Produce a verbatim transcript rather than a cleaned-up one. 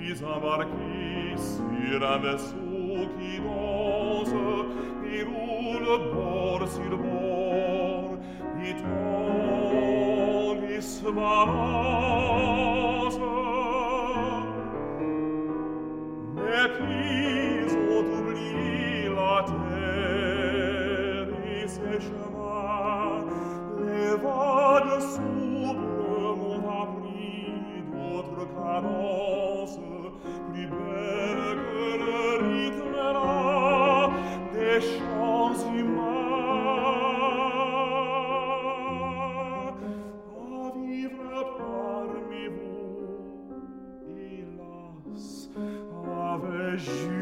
suis embarqué sur un vaisseau qui danse et roule bord sur bord, et tangue se balance. Mais puis on oublie la terre et ses chemins, les vagues souples m'ont appris d'autres cadences, plus belles que le rythme là des chants humains. À vivre parmi vous, hélas, avais-je